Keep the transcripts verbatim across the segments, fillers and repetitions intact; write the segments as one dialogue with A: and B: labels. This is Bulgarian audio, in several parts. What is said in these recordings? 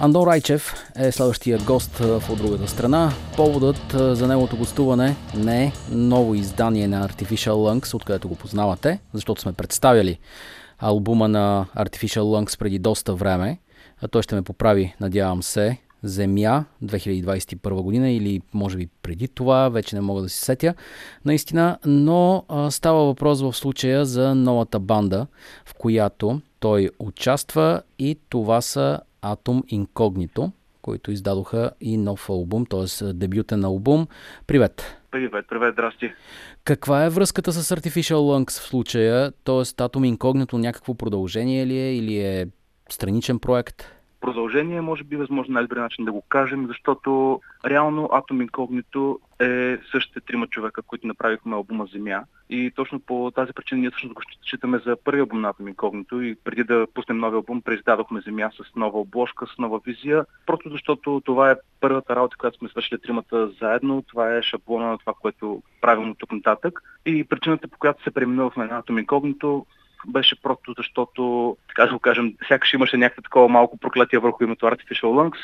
A: Андон Райчев е следващия гост в От другата страна. Поводът за неговото гостуване не е ново издание на Artificial Lungs, откъдето го познавате, защото сме представяли албума на Artificial Lungs преди доста време. А той ще ме поправи, надявам се, Земя, две хиляди двадесет и първа година или може би преди това, вече не мога да си сетя наистина, но а, става въпрос в случая за новата банда, в която той участва, и това са Atom Incognito, които издадоха и нов албум, т.е. дебютен албум. Привет!
B: Привет, привет, здрасти!
A: Каква е връзката с Artificial Lungs в случая? Т.е. Atom Incognito някакво продължение ли е или е страничен проект?
B: Продължение може би възможно най-добре начин да го кажем, защото реално Atom Incognito е същите трима човека, които направихме албума Земя. И точно по тази причина ние всъщност го считаме за първи албум на Atom Incognito и преди да пуснем нови албум, преиздадохме Земя с нова обложка, с нова визия, просто защото това е първата работа, която сме свършили тримата заедно, това е шаблона на това, което правим от тук нататък. И причината, по която се преминувахме на Atom Incognito, беше просто защото, така да го кажем, сякаш имаше някакво такова малко проклятие върху името Artificial Lungs.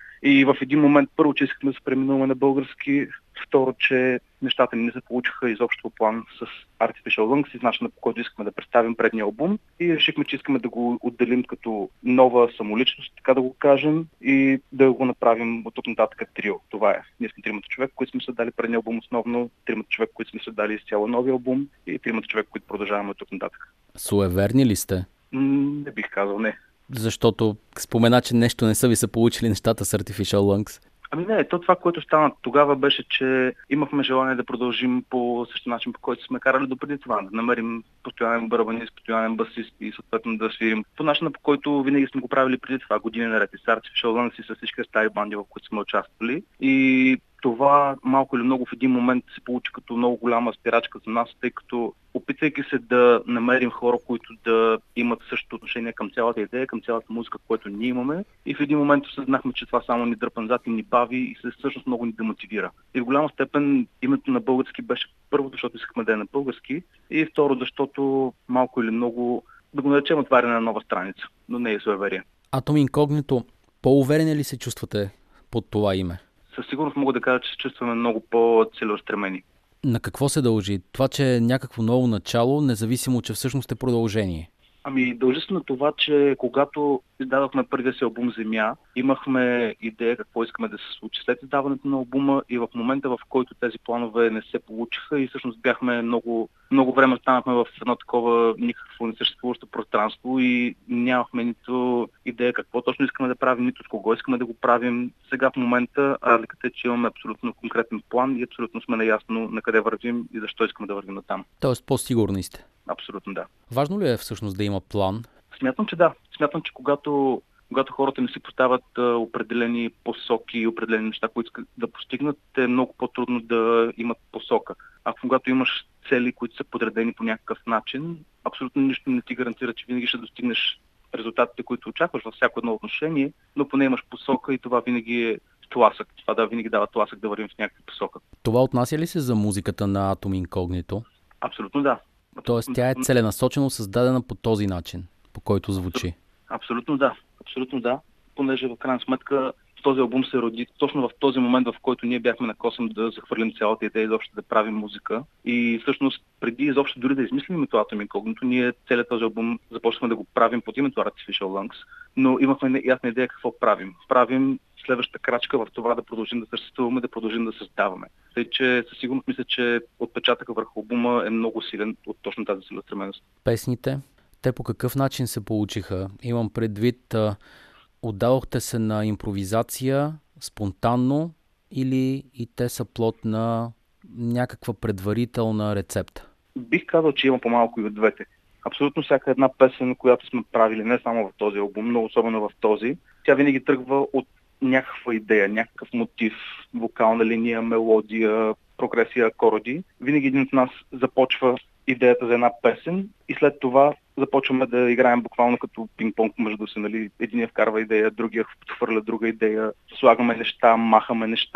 B: И в един момент, първо, че искахме да се преминуваме на български, второ, че нещата ни не се получиха изобщо по план с Artificial Lungs и с начина, по който искаме да представим предния албум. И решихме, че искаме да го отделим като нова самоличност, така да го кажем, и да го направим от тук нататък трио. Това е. Ние сме тримата човека, които сме създали предния албум основно, тримата човека, които сме създали изцяло нови албум и тримата човека, които продължаваме от тук нататък.
A: Суеверни ли сте?
B: М- не бих казал, не.
A: Защото спомена, че нещо не са ви се получили нещата с Artificial Lungs.
B: Ами не, то това, което стана тогава, беше, че имахме желание да продължим по същия начин, по който сме карали допреди това. Да намерим постоянен барабанист, постоянен басист и съответно да свирим по начина, по който винаги сме го правили преди това, години наред и с Artificial Lungs и с всички стари банди, в които сме участвали. И това малко или много в един момент се получи като много голяма спирачка за нас, тъй като опитвайки се да намерим хора, които да имат същото отношение към цялата идея, към цялата музика, която ние имаме. И в един момент осъзнахме, че това само ни дърпа назад и ни бави и се всъщност много ни демотивира. И в голяма степен името на български беше първо, защото искахме да е на български, и второ, защото малко или много, да го наречем, отваряне на нова страница, но не е суеверие.
A: Atom Incognito, по-уверени ли се чувствате под това име?
B: Със сигурност мога да кажа, че се чувстваме много по-целеустремени.
A: На какво се дължи? Това, че е някакво ново начало, независимо, че всъщност е продължение?
B: Ами, дължи се на това, че когато издадохме първия си албум Земя, имахме идея какво искаме да се случи след издаването на албума, и в момента, в който тези планове не се получиха и всъщност бяхме много, много време останахме в едно такова никакво несъществуващо пространство и нямахме нито идея какво точно искаме да правим, нито с кого искаме да го правим. Сега в момента разликата е, че имаме абсолютно конкретен план и абсолютно сме наясно на къде вървим и защо искаме да вървим натам.
A: Тоест по-сигурни сте?
B: Абсолютно да.
A: Важно ли е всъщност да има план?
B: Смятам, че да. Смятам, че когато, когато хората не си поставят а, определени посоки и определени неща, които искат да постигнат, е много по-трудно да имат посока. А когато имаш цели, които са подредени по някакъв начин, абсолютно нищо не ти гарантира, че винаги ще достигнеш резултатите, които очакваш във всяко едно отношение, но поне имаш посока и това винаги е тласък. Това да винаги дава тласък да вървим в някаква посока.
A: Това отнася ли се за музиката на Atom Incognito?
B: Абсолютно да.
A: Тоест тя е целенасочено създадена по този начин, по който звучи?
B: Абсолютно да. Абсолютно да. Понеже в крайна сметка този албум се роди точно в този момент, в който ние бяхме на косъм да захвърлим цялата идея изобщо да правим музика. И всъщност преди изобщо дори да измислим името Atom Incognito, ние целият този албум започнахме да го правим под името Artificial Lungs, но имахме ясна идея какво правим. Правим следващата крачка в това да продължим да съществуваме, да продължим да създаваме. Тъй, че със сигурност мисля, че отпечатъка върху албума е много силен от точно тази целеустременост.
A: Песните, те по какъв начин се получиха? Имам предвид, отдадохте се на импровизация, спонтанно, или и те са плод на някаква предварителна рецепта?
B: Бих казал, че има по-малко и от двете. Абсолютно всяка една песен, която сме правили, не само в този албум, но особено в този, тя винаги тръгва от някаква идея, някакъв мотив, вокална линия, мелодия, прогресия, акорди. Винаги един от нас започва идеята за една песен и след това започваме да играем буквално като пинг-понг между си, нали? Единия вкарва идея, другия хвърля друга идея, слагаме неща, махаме неща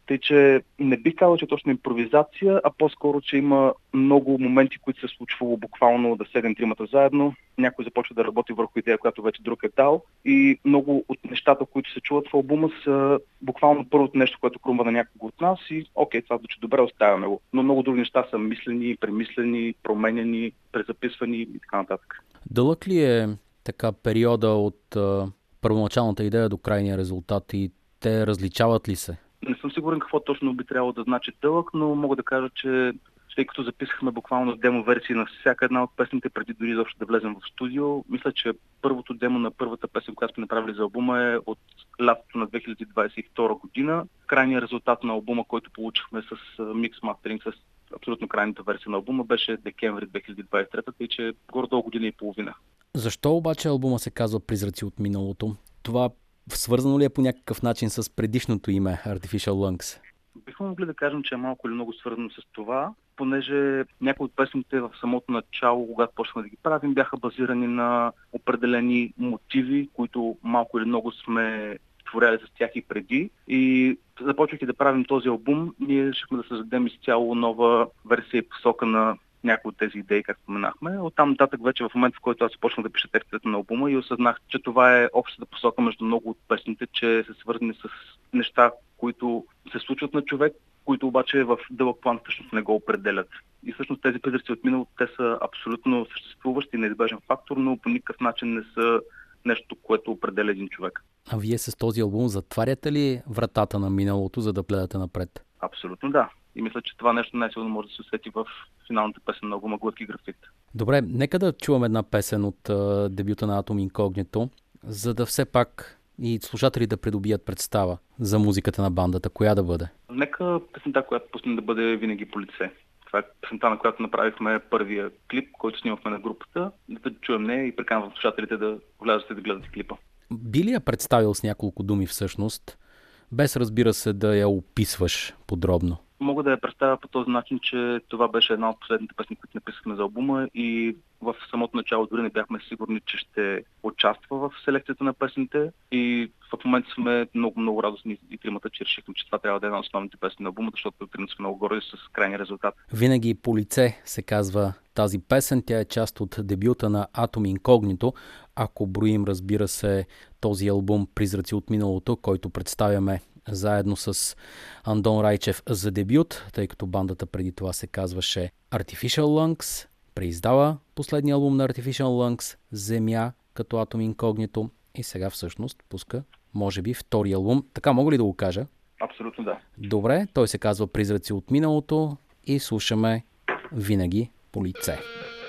B: Тъй, че не бих казал, че е точно импровизация, а по-скоро, че има много моменти, които се случвало буквално да седем тримата заедно. Някой започва да работи върху идея, която вече друг е дал. И много от нещата, които се чуват в албума, са буквално първото нещо, което крумва на някого от нас и окей, това звучи добре, оставяме го. Но много други неща са мислени, премислени, променени, презаписвани и така нататък.
A: Дълъг ли е така периода от а, първоначалната идея до крайния резултат и те различават ли се?
B: Не съм сигурен какво точно би трябвало да значи дълъг, но мога да кажа, че тъй като записахме буквално демо версии на всяка една от песните, преди дори изобщо да влезем в студио, мисля, че първото демо на първата песен, която сме направили за албума е от лятото на две хиляди двадесет и втора година. Крайният резултат на албума, който получихме с микс мастеринг, с абсолютно крайната версия на албума, беше декември две хиляди двадесет и трета, тъй че горе-долу година и половина.
A: Защо обаче албума се казва Призраци от миналото? Това свързано ли е по някакъв начин с предишното име Artificial Lungs?
B: Бихме могли да кажем, че е малко или много свързано с това, понеже някои от песните в самото начало, когато почнахме да ги правим, бяха базирани на определени мотиви, които малко или много сме творяли с тях и преди. И започвайки да правим този албум, ние решихме да създадем изцяло нова версия и посока на някои от тези идеи, както споменахме. Оттам нататък вече в момента, в който аз започнах да пиша текстовете на албума и осъзнах, че това е общата посока между много от песните, че са свързани с неща, които се случват на човек, които обаче в дълъг план всъщност не го определят. И всъщност тези призраци от миналото, те са абсолютно съществуващи, неизбежен фактор, но по никакъв начин не са нещо, което определя един човек.
A: А вие с този албум затваряте ли вратата на миналото, за да гледате напред?
B: Абсолютно да. И мисля, че това нещо най-сигурно може да се усети в финалната песен на албума Глътки графит.
A: Добре, нека да чувам една песен от а, дебюта на Atom Incognito, за да все пак и слушатели да придобият представа за музиката на бандата. Коя да бъде?
B: Нека песента, която пуснем, да бъде Винаги по лице. Това е песента, на която направихме първия клип, който снимахме на групата. Да чуем нея и приканвам слушателите да влязат и да гледат клипа.
A: Би ли я представил с няколко думи всъщност, без разбира се да я описваш подробно?
B: Мога да я представя по този начин, че това беше една от последните песни, които написахме за албума и в самото начало дори не бяхме сигурни, че ще участва в селекцията на песните и в момента сме много-много радостни и тримата, че решихме, че това трябва да е една от основните песни на албума, защото принцип сме много горди с крайния резултат.
A: Винаги по лице се казва тази песен. Тя е част от дебюта на Atom Incognito. Ако броим, разбира се, този албум Призраци от миналото, който представяме заедно с Андон Райчев за дебют, тъй като бандата преди това се казваше Artificial Lungs, преиздава последния албум на Artificial Lungs Земя като Atom Incognito и сега всъщност пуска, може би, втори албум. Така мога ли да го кажа?
B: Абсолютно да.
A: Добре, той се казва Призраци от миналото и слушаме Винаги по лице.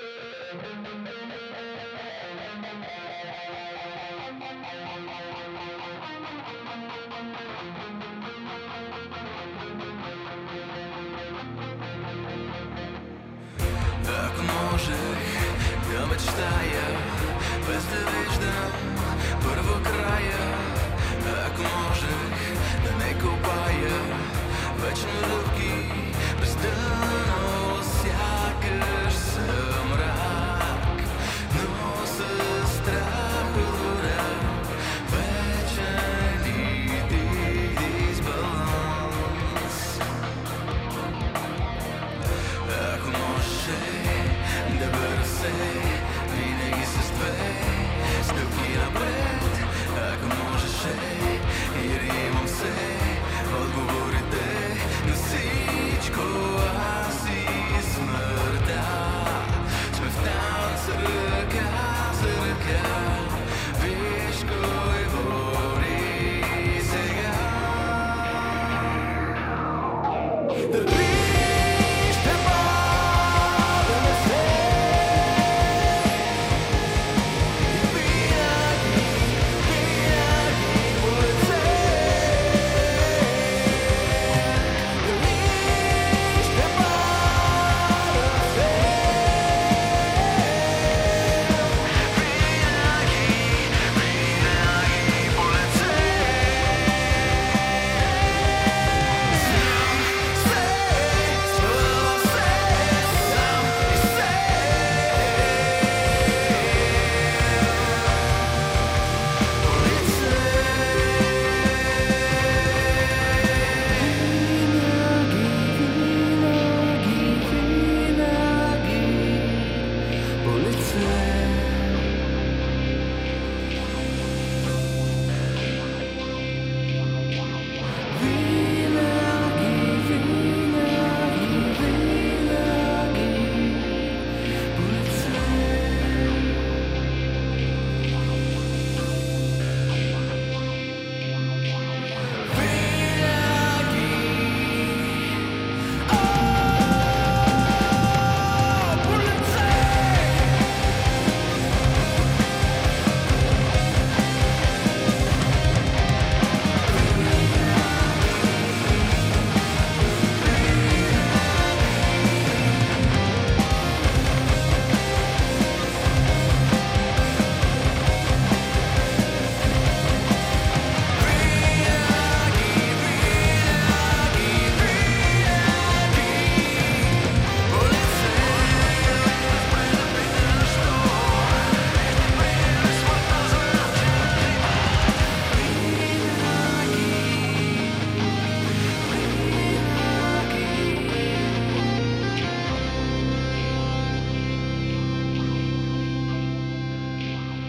C: Ако можех да мечтая, без да виждам първо края, ако можех да не копая вечно дъвки без дъно, сякаш съм мрак, но със страх от вода, вечен и дисбаланс. Ако можеше да бъда все, винаги с две стъпки напред. Ако можеше и да имам все отговорите на всичко, аз и смъртта сме в танц ръка за ръка. Виж кой вори сега. Say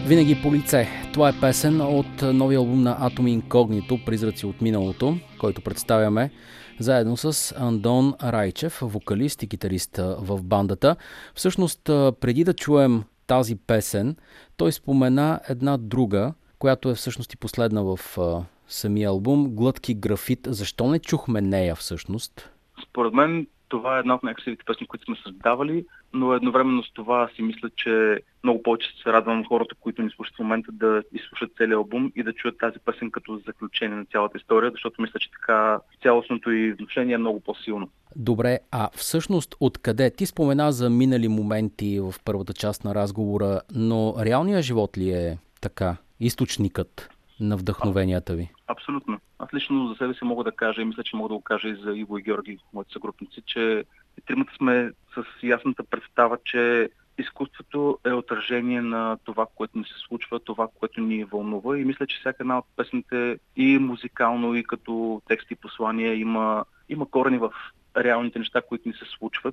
A: Винаги по лице. Това е песен от новия албум на Atomy Incognito, Призраци от миналото, който представяме заедно с Андон Райчев, вокалист и китарист в бандата. Всъщност, преди да чуем тази песен, той спомена една друга, която е всъщност и последна в самия албум, Глътки графит. Защо не чухме нея всъщност?
B: Според мен това е една от най-красивите песни, които сме създавали, но едновременно с това си мисля, че много повече се радвам хората, които ни слушат в момента, да изслушат целият албум и да чуят тази песен като заключение на цялата история, защото мисля, че така цялостното и внушение е много по-силно.
A: Добре, а всъщност откъде? Ти спомена за минали моменти в първата част на разговора, но реалният живот ли е така източникът на вдъхновенията ви?
B: Абсолютно. Аз лично за себе си мога да кажа и мисля, че мога да го кажа и за Иво и Георги, моите съгрупници, че тримата сме с ясната представа, че изкуството е отражение на това, което ни се случва, това, което ни вълнува, и мисля, че всяка една от песните и музикално, и като текст и послания има, има корени в реалните неща, които ни се случват.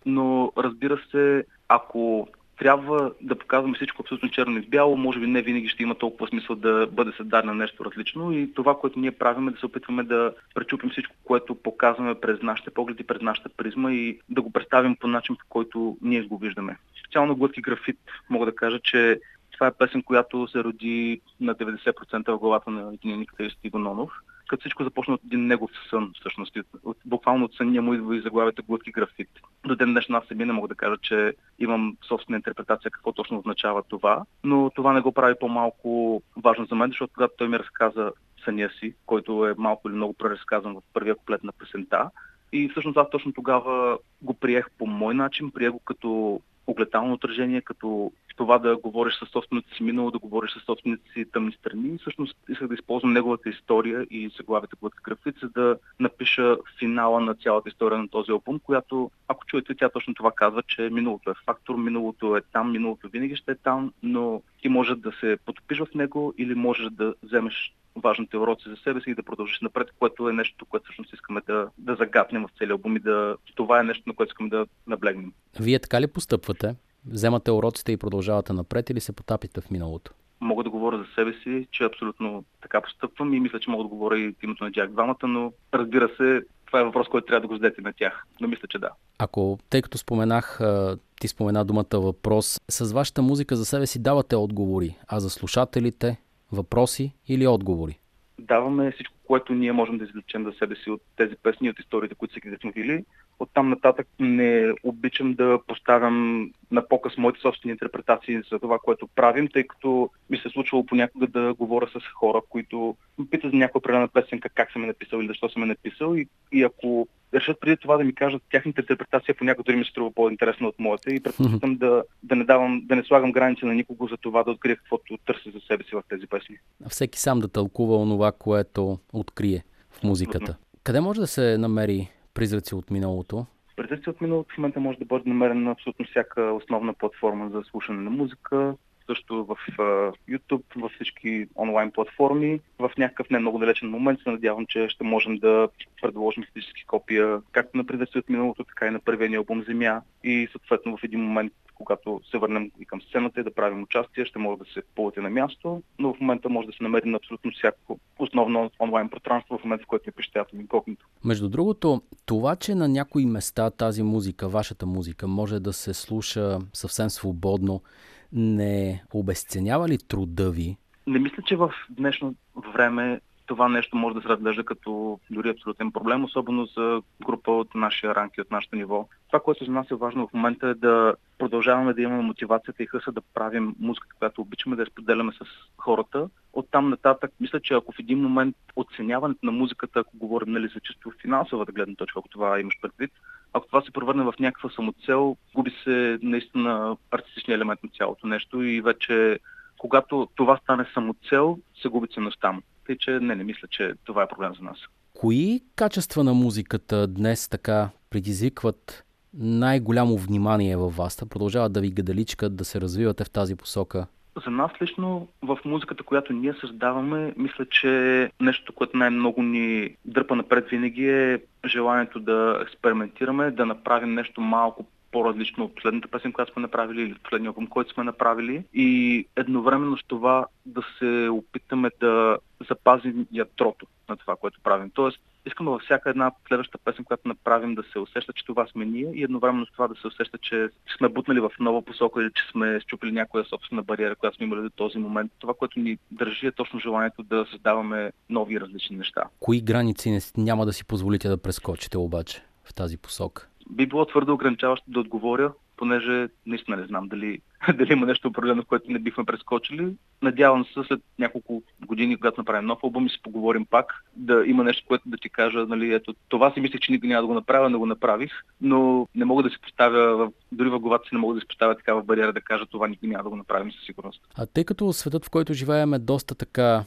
B: Но разбира се, ако трябва да показваме всичко абсолютно черно и бяло, може би не винаги ще има толкова смисъл да бъде създадено нещо различно, и това, което ние правим, е да се опитваме да пречупим всичко, което показваме през нашите погледи, през нашата призма, и да го представим по начин, по който ние го виждаме. Специално Глътки графит мога да кажа, че това е песен, която се роди на деветдесет процента в главата на един китарист Иго Нонов, като всичко започна от един негов сън, всъщност. От, буквално от съня му идва и заглавията Глътки графит. До ден днешно аз себе не мога да кажа, че имам собствена интерпретация какво точно означава това, но това не го прави по-малко важно за мен, защото когато той ми разказа съня си, който е малко или много преразказан в първия куплет на песента, и всъщност аз точно тогава го приех по мой начин, приех го като огледално отражение, като това да говориш със собственото си минало, да говориш със собствените си тъмни страни. И всъщност исках да използвам неговата история и заглавията Глътки графит, за да напиша финала на цялата история на този албум, която, ако чуете, тя точно това казва, че миналото е фактор, миналото е там, миналото винаги ще е там, но ти можеш да се потопиш в него или можеш да вземеш важните уроци за себе си и да продължиш напред, което е нещо, което всъщност искаме да, да загатнем в целия албум, и да това е нещо, на което искаме да наблегнем.
A: Вие така ли постъпвате? Вземате уроците и продължавате напред, или се потапите в миналото?
B: Мога да говоря за себе си, че абсолютно така постъпвам, и мисля, че мога да говоря и от името на тях двамата, но разбира се, това е въпрос, който трябва да го зададете на тях. Но мисля, че да.
A: Ако, тъй като споменах, ти спомена думата въпрос, с вашата музика за себе си давате отговори, а за слушателите въпроси или отговори?
B: Даваме всичко, което ние можем да извлечем за себе си от тези песни, от историите, които са ги вдъхновили. Оттам нататък не обичам да поставям на показ моите собствени интерпретации за това, което правим, тъй като ми се е случвало понякога да говоря с хора, които ме питат за някаква определена песенка, как съм я написал или защо съм я написал, и, и ако решат преди това да ми кажат, тяхната интерпретация понякога дори ми се струва по-интересна от моята, и предпочитам да, да, не давам, да не слагам граници на никого за това да открия каквото търся за себе си в тези песни.
A: Всеки сам да тълкува онова, което открие в музиката. Абсолютно. Къде може да се намери Призраци от миналото?
B: Призраци от миналото в момента може да бъде намерен на абсолютно всяка основна платформа за слушане на музика, също в uh, YouTube, във всички онлайн платформи. В някакъв не много далечен момент се надявам, че ще можем да предложим физически копия както на Призраци от миналото, така и на първия ни албум Земя, и съответно в един момент, когато се върнем и към сцената и да правим участие, ще може да се получи на място, но в момента може да се намери на абсолютно всяко основно онлайн пространство, в момента, в който е пишете Atomy Incognito.
A: Между другото, това, че на някои места тази музика, вашата музика, може да се слуша съвсем свободно, не обезценява ли труда ви?
B: Не мисля, че в днешно време това нещо може да се разглежда като дори абсолютен проблем, особено за група от нашия ранг и от нашето ниво. Това, което за нас е важно в момента, е да продължаваме да имаме мотивацията и хъса да правим музиката, която обичаме, да я споделяме с хората. Оттам нататък, мисля, че ако в един момент оценяването на музиката, ако говорим, нали, за чисто финансовата гледна точка, ако това имаш предвид, ако това се превърне в някаква самоцел, губи се наистина артистичния елемент на цялото нещо, и вече когато това стане самоцел, се губи ценността му. Тъй, че не, не мисля, че това е проблем за нас.
A: Кои качества на музиката днес така предизвикват най-голямо внимание във вас? Продължават да ви гадаличкат, да се развивате в тази посока?
B: За нас лично в музиката, която ние създаваме, мисля, че нещо, което най-много ни дърпа напред винаги, е желанието да експериментираме, да направим нещо малко по-различно от последната песен, която сме направили или от последния албум, който сме направили. И едновременно с това да се опитаме да запазим ядрото на това, което правим. Тоест, искаме във всяка една следваща песен, която направим, да се усеща, че това сме ние и едновременно с това да се усеща, че сме бутнали в нова посока или че сме счупили някоя собствена бариера, която сме имали до този момент. Това, което ни държи, е точно желанието да създаваме нови различни неща.
A: Кои граници не, няма да си позволите да прескочите обаче в тази посока?
B: Би било твърдо ограничаващо да отговоря, понеже наистина не знам дали, дали има нещо определено, което не бихме прескочили. Надявам се след няколко години, когато направим нов албум и си поговорим пак, да има нещо, което да ти кажа, нали, ето, това си мислех, че никога няма да го направя, но го направих, но не мога да си поставя, дори в главата си не мога да си поставя такава бариера да кажа, това никога няма да го направим със сигурност.
A: А тъй като светът, в който живеем, е доста така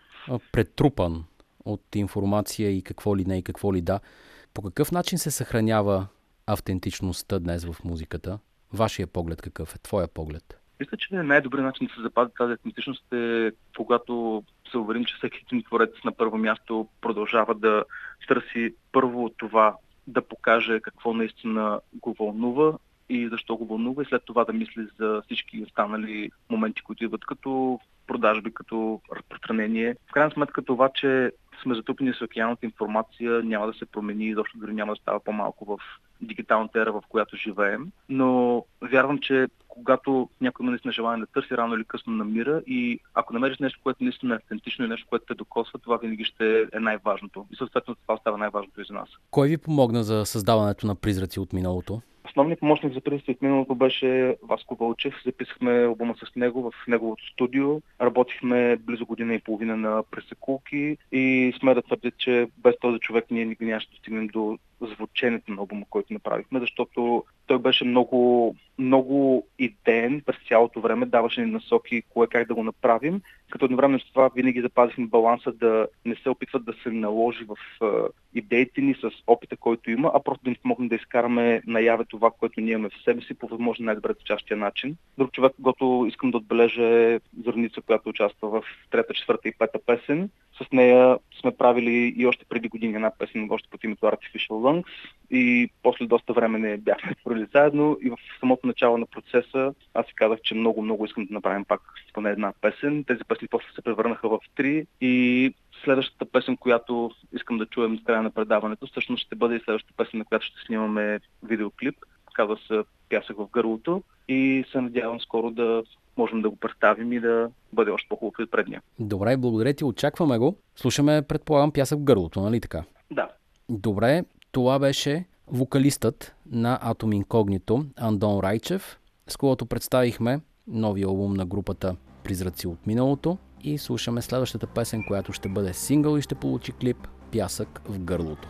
A: претрупан от информация и какво ли не и какво ли да, по какъв начин се съхранява автентичността днес в музиката? Вашия поглед какъв е? Твоя поглед?
B: Мисля, че най-добрият начин да се запази тази автентичност е когато се уверим, че всеки един творец на първо място продължава да търси първо това да покаже какво наистина го вълнува и защо го вълнува и след това да мисли за всички останали моменти, които идват като продажби, като разпространение. В крайна сметка това, че сме затупени с океаната информация, няма да се промени, защото дори няма да става по-малко в дигиталната ера, в която живеем. Но вярвам, че когато някой има наистина желание да търси, рано или късно намира и ако намериш нещо, което наистина е автентично и нещо, което те докосва, това винаги ще е най-важното. И съответно това става най-важното и за нас.
A: Кой ви помогна за създаването на Призраци от миналото?
B: Основният помощник за Призраци от миналото беше Васко Вълчев. Записахме албума с него в неговото студио. Работихме близо година и половина на пресекулки и сме да твърдя, че без този човек ние никога нямаше да стигнем до звученето на албума, който направихме, защото той беше много, много идеен през цялото време, даваше ни насоки кое как да го направим, като едновременно с това винаги запазихме баланса да не се опитват да се наложи в uh, идеите ни с опита, който има, а просто да ни помогне да изкараме наяве това, което ние имаме в себе си по възможно най-добре звучащия начин. Друг човек, когато искам да отбележа е Зорница, която участва в трета, четвърта и пета песен. С нея сме правили и още преди години една песен, още под името Artificial Lungs и после доста време не бяхме творили заедно и в самото начало на процеса аз си казах, че много, много искам да направим пак поне една песен. Тези песни после се превърнаха в три и следващата песен, която искам да чуем с края на предаването, всъщност ще бъде и следващата песен, на която ще снимаме видеоклип. Казва се "Пясък в гърлото" и се надявам скоро да можем да го представим и да бъде още по-хубаво от предния.
A: Добре, благодаря ти, очакваме го. Слушаме, предполагам, "Пясък в гърлото", нали така?
B: Да.
A: Добре, това беше вокалистът на Atom Incognito, Андон Райчев, с когото представихме новия албум на групата Призраци от миналото и слушаме следващата песен, която ще бъде сингъл и ще получи клип, "Пясък в гърлото".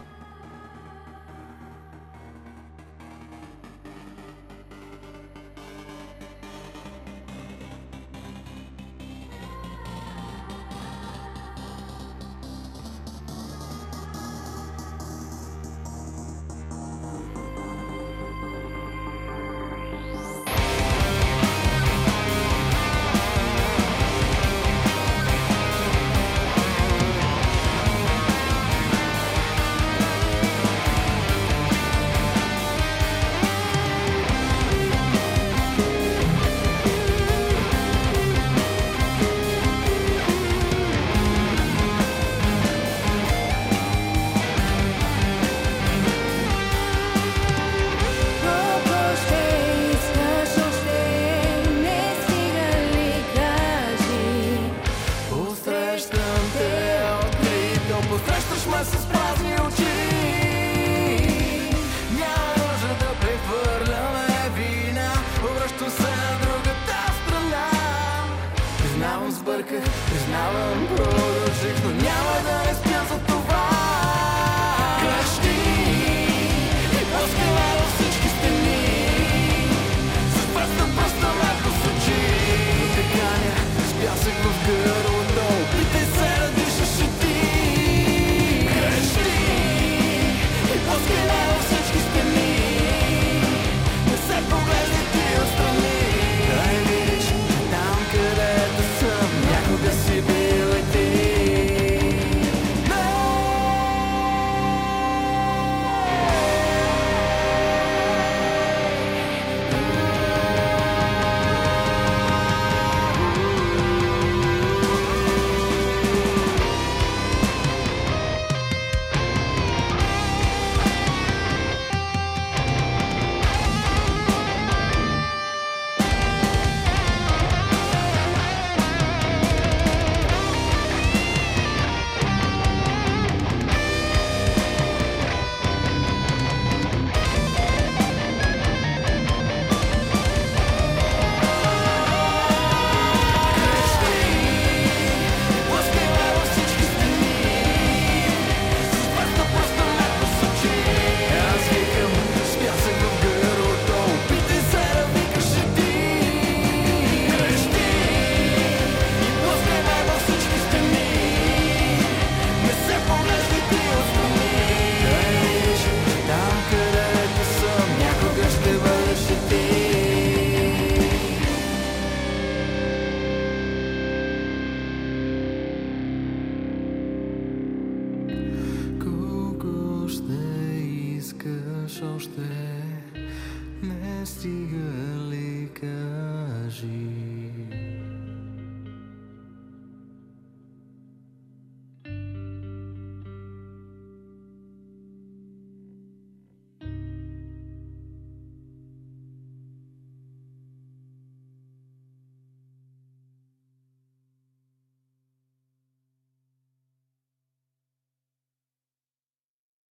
C: искаш още? Не стига ли, кажи?